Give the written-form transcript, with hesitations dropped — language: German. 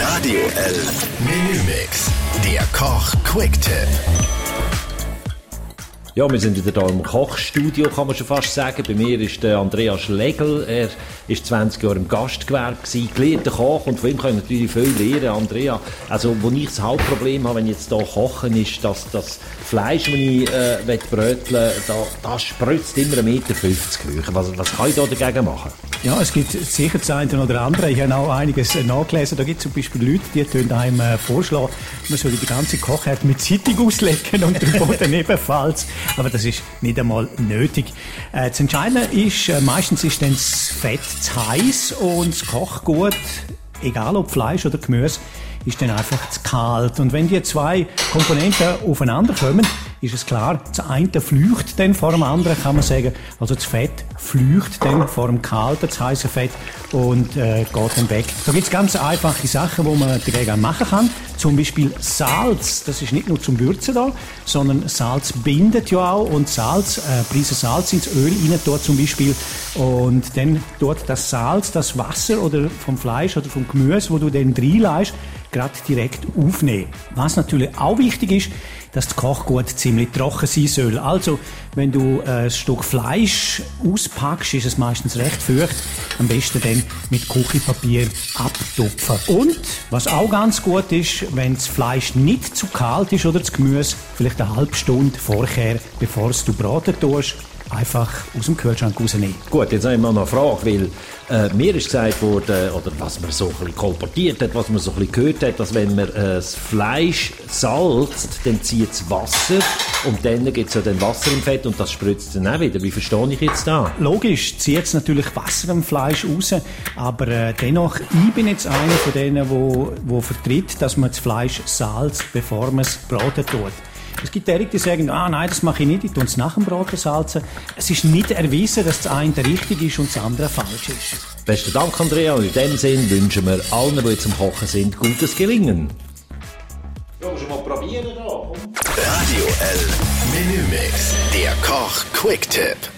Radio L Menümix. Der Koch-Quick-Tipp. Ja, wir sind wieder hier im Kochstudio, kann man schon fast sagen. Bei mir ist der Andreas Schlegel. Er war 20 Jahre im Gastgewerbe, gelehrter Koch, und von ihm kann ich natürlich viel lernen. Andrea, also wo ich das Hauptproblem habe, wenn ich jetzt hier kochen, ist, dass das Fleisch, das ich bröteln da spritzt immer 1,50 Meter hoch. Was kann ich da dagegen machen? Ja, es gibt sicher das eine oder andere. Ich habe auch einiges nachgelesen. Da gibt es zum Beispiel Leute, die tun einem vorschlagen, man soll die ganze Kochherd mit Zeitung auslecken und den Boden ebenfalls. Aber das ist nicht einmal nötig. Das Entscheidende ist, meistens ist dann das Fett zu heiß und das Kochgut, egal ob Fleisch oder Gemüse, ist dann einfach zu kalt. Und wenn die zwei Komponenten aufeinander kommen, ist es klar, das eine fleucht dann vor dem anderen, kann man sagen. Also das Fett fleucht dann vor dem kalten, das heiße Fett, und geht dann weg. Da gibt es ganz einfache Sachen, die man dagegen machen kann. Zum Beispiel Salz. Das ist nicht nur zum Würzen da, sondern Salz bindet ja auch. Und Salz, Prise Salz ins Öl rein tut zum Beispiel. Und dann tut das Salz, das Wasser oder vom Fleisch oder vom Gemüse, wo du dann reinlässt, gerade direkt aufnehmen. Was natürlich auch wichtig ist, dass das Kochgut ziemlich trocken sein soll. Also, wenn du ein Stück Fleisch auspackst, ist es meistens recht feucht. Am besten dann mit Küchenpapier abtupfen. Und, was auch ganz gut ist, wenn das Fleisch nicht zu kalt ist oder das Gemüse, vielleicht eine halbe Stunde vorher, bevor du braten tust, einfach aus dem Kühlschrank rausnehmen. Gut, jetzt habe ich mal noch eine Frage, weil mir ist gesagt worden, oder was man so ein bisschen kolportiert hat, was man so ein bisschen gehört hat, dass wenn man das Fleisch salzt, dann zieht es Wasser und dann gibt es ja dann Wasser im Fett und das spritzt dann auch wieder. Wie verstehe ich jetzt da? Logisch, zieht es natürlich Wasser im Fleisch raus, aber dennoch, ich bin jetzt einer von denen, wo vertritt, dass man das Fleisch salzt, bevor man es braten tut. Es gibt Leute, die sagen, nein, das mache ich nicht, ich tue es nach dem Braten salzen. Es ist nicht erwiesen, dass das eine richtig ist und das andere falsch ist. Besten Dank, Andrea, und in dem Sinn wünschen wir allen, die jetzt am Kochen sind, gutes Gelingen. Ja, schon mal probieren da. Radio L Menümix. Der Koch-Quick-Tipp.